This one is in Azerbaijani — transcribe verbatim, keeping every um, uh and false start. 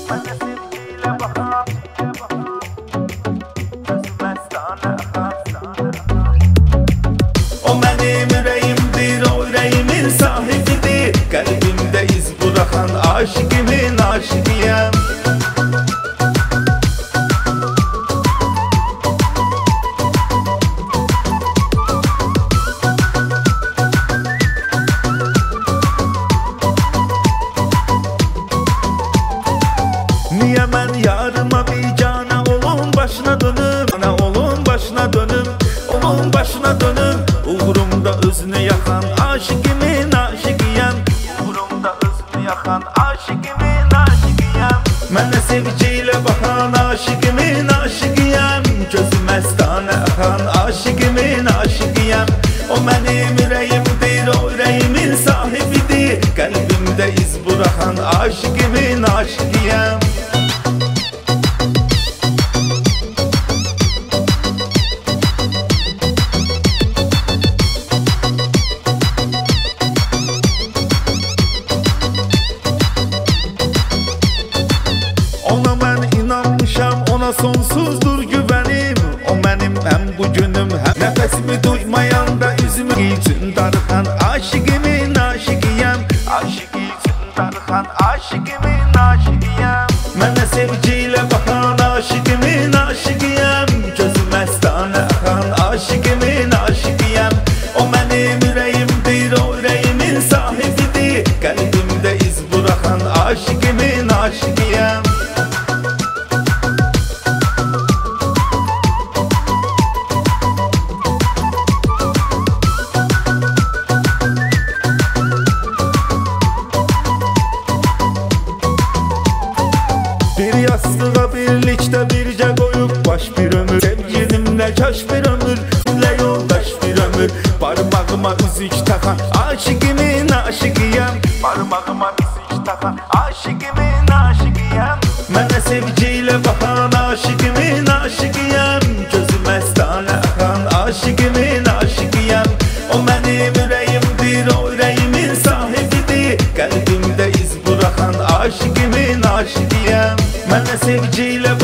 Mənə sevgiyle bakan Sözü məstane O mənim ürəyimdir, o ürəyimin sahibidir Qəlbimdə iz buraxan aşiqimin aşiqiyəm Niyə mən yarıma bicana olun başına dönüm Ana olun başına dönüm, olun başına dönüm Uğrumda özünü yaxan aşiqimin aşiqiyəm Uğrumda özünü yaxan aşiqimin aşiqiyəm Mənə sevgiyle baxan aşiqimin aşiqiyəm Gözü məstane axan aşiqimin aşiqiyəm O mənim ürəyimdir, o ürəyimin sahibidir Qəlbimdə iz buraxan aşiqimin aşiqiyəm Ona mən inanmışam, ona sonsuzdur güvənim O mənim həm bugünüm, həm nəfəsimi duymayanda üzümü üçün darıxan aşiqimin aşiqiyəm Aşiqi üçün darıxan aşiqimin aşiqiyəm Mənə sevgiyle baxan aşiqimin aşiqiyəm Gözü məstane axan aşiqimin aşiqiyəm O mənim ürəyimdir, o ürəyimin sahibidir Qəlbimdə iz buraxan aşiqimin aşiqiyəm Bir yastığa birlikdə bircə qoyub baş bir ömür Sevgilimlə kaş bir ömür, ilə yoldaş bir ömür Barmağıma üzük taxan aşiqimin aşiqiyəm Barmağıma üzük taxan aşiqimin aşiqiyəm Mənə sevgiyle baxan aşiqimin aşiqiyəm Gözü məstane axan aşiqimin aşiqiyəm O mənim ürəyimdir, o ürəyimin sahibidir Qəlbimdə iz buraxan aşiqimin aşiqiyəm Mənə sevgiyle